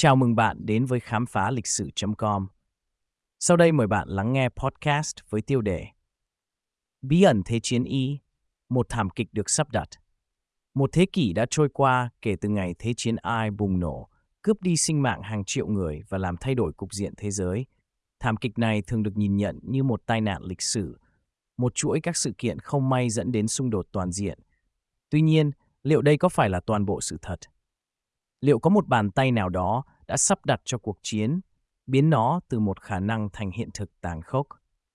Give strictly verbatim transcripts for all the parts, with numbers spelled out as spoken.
Chào mừng bạn đến với khám phá lịch sử chấm com. Sau đây mời bạn lắng nghe podcast với tiêu đề Bí ẩn Thế chiến Y, một thảm kịch được sắp đặt. Một thế kỷ đã trôi qua kể từ ngày Thế chiến I bùng nổ, cướp đi sinh mạng hàng triệu người và làm thay đổi cục diện thế giới. Thảm kịch này thường được nhìn nhận như một tai nạn lịch sử, một chuỗi các sự kiện không may dẫn đến xung đột toàn diện. Tuy nhiên, liệu đây có phải là toàn bộ sự thật? Liệu có một bàn tay nào đó đã sắp đặt cho cuộc chiến, biến nó từ một khả năng thành hiện thực tàn khốc?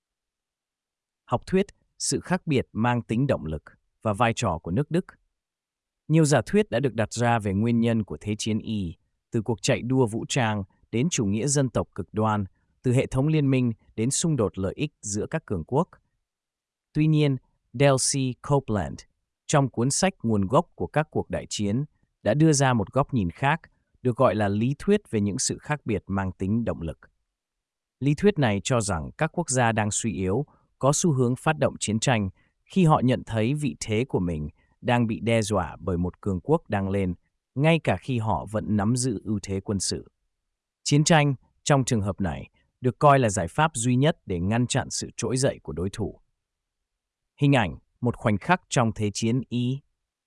Học thuyết, sự khác biệt mang tính động lực và vai trò của nước Đức. Nhiều giả thuyết đã được đặt ra về nguyên nhân của Thế chiến Y, từ cuộc chạy đua vũ trang đến chủ nghĩa dân tộc cực đoan, từ hệ thống liên minh đến xung đột lợi ích giữa các cường quốc. Tuy nhiên, Dale C. Copeland, trong cuốn sách Nguồn gốc của các cuộc đại chiến, đã đưa ra một góc nhìn khác, được gọi là lý thuyết về những sự khác biệt mang tính động lực. Lý thuyết này cho rằng các quốc gia đang suy yếu có xu hướng phát động chiến tranh khi họ nhận thấy vị thế của mình đang bị đe dọa bởi một cường quốc đang lên, ngay cả khi họ vẫn nắm giữ ưu thế quân sự. Chiến tranh, trong trường hợp này, được coi là giải pháp duy nhất để ngăn chặn sự trỗi dậy của đối thủ. Hình ảnh, một khoảnh khắc trong Thế chiến Y.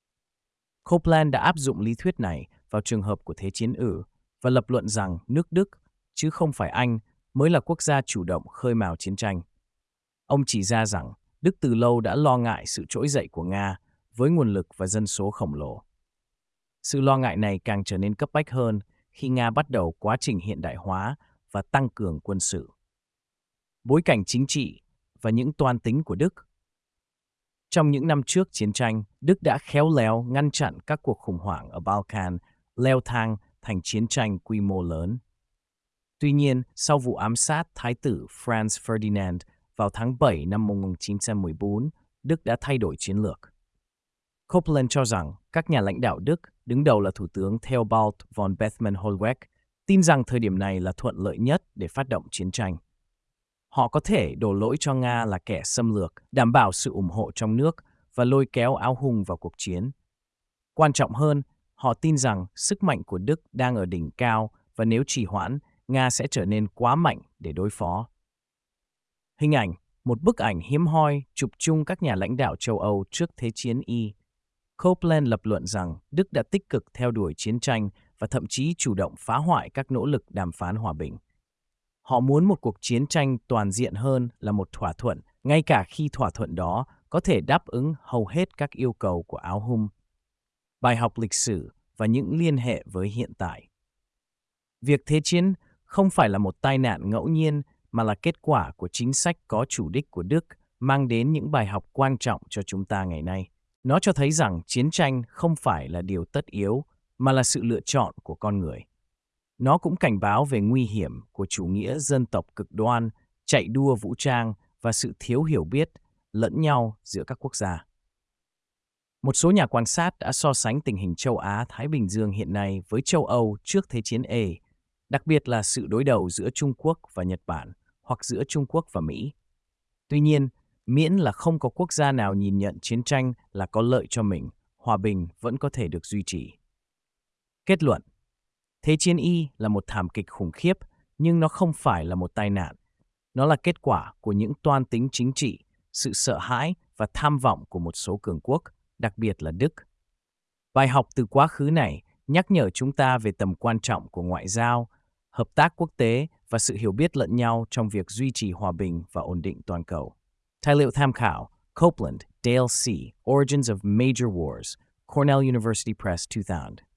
Copeland đã áp dụng lý thuyết này vào trường hợp của Thế chiến Ử và lập luận rằng nước Đức, chứ không phải Anh, mới là quốc gia chủ động khơi mào chiến tranh. Ông chỉ ra rằng Đức từ lâu đã lo ngại sự trỗi dậy của Nga với nguồn lực và dân số khổng lồ. Sự lo ngại này càng trở nên cấp bách hơn khi Nga bắt đầu quá trình hiện đại hóa và tăng cường quân sự. Bối cảnh chính trị và những toan tính của Đức. Trong những năm trước chiến tranh, Đức đã khéo léo ngăn chặn các cuộc khủng hoảng ở Balkan leo thang thành chiến tranh quy mô lớn. Tuy nhiên, sau vụ ám sát Thái tử Franz Ferdinand vào tháng bảy năm một nghìn chín trăm mười bốn, Đức đã thay đổi chiến lược. Copeland cho rằng các nhà lãnh đạo Đức, đứng đầu là Thủ tướng Theobald von Bethmann-Hollweg, tin rằng thời điểm này là thuận lợi nhất để phát động chiến tranh. Họ có thể đổ lỗi cho Nga là kẻ xâm lược, đảm bảo sự ủng hộ trong nước và lôi kéo Áo Hung vào cuộc chiến. Quan trọng hơn, họ tin rằng sức mạnh của Đức đang ở đỉnh cao và nếu trì hoãn, Nga sẽ trở nên quá mạnh để đối phó. Hình ảnh, một bức ảnh hiếm hoi chụp chung các nhà lãnh đạo châu Âu trước Thế chiến Y. Copeland lập luận rằng Đức đã tích cực theo đuổi chiến tranh và thậm chí chủ động phá hoại các nỗ lực đàm phán hòa bình. Họ muốn một cuộc chiến tranh toàn diện hơn là một thỏa thuận, ngay cả khi thỏa thuận đó có thể đáp ứng hầu hết các yêu cầu của Áo Hung. Bài học lịch sử và những liên hệ với hiện tại. Việc Thế chiến không phải là một tai nạn ngẫu nhiên mà là kết quả của chính sách có chủ đích của Đức mang đến những bài học quan trọng cho chúng ta ngày nay. Nó cho thấy rằng chiến tranh không phải là điều tất yếu mà là sự lựa chọn của con người. Nó cũng cảnh báo về nguy hiểm của chủ nghĩa dân tộc cực đoan, chạy đua vũ trang và sự thiếu hiểu biết lẫn nhau giữa các quốc gia. Một số nhà quan sát đã so sánh tình hình châu Á-Thái Bình Dương hiện nay với châu Âu trước Thế chiến A, đặc biệt là sự đối đầu giữa Trung Quốc và Nhật Bản hoặc giữa Trung Quốc và Mỹ. Tuy nhiên, miễn là không có quốc gia nào nhìn nhận chiến tranh là có lợi cho mình, hòa bình vẫn có thể được duy trì. Kết luận. Thế chiến Y là một thảm kịch khủng khiếp, nhưng nó không phải là một tai nạn. Nó là kết quả của những toan tính chính trị, sự sợ hãi và tham vọng của một số cường quốc, đặc biệt là Đức. Bài học từ quá khứ này nhắc nhở chúng ta về tầm quan trọng của ngoại giao, hợp tác quốc tế và sự hiểu biết lẫn nhau trong việc duy trì hòa bình và ổn định toàn cầu. Tài liệu tham khảo: Copeland, Dale C. Origins of Major Wars, Cornell University Press two thousand.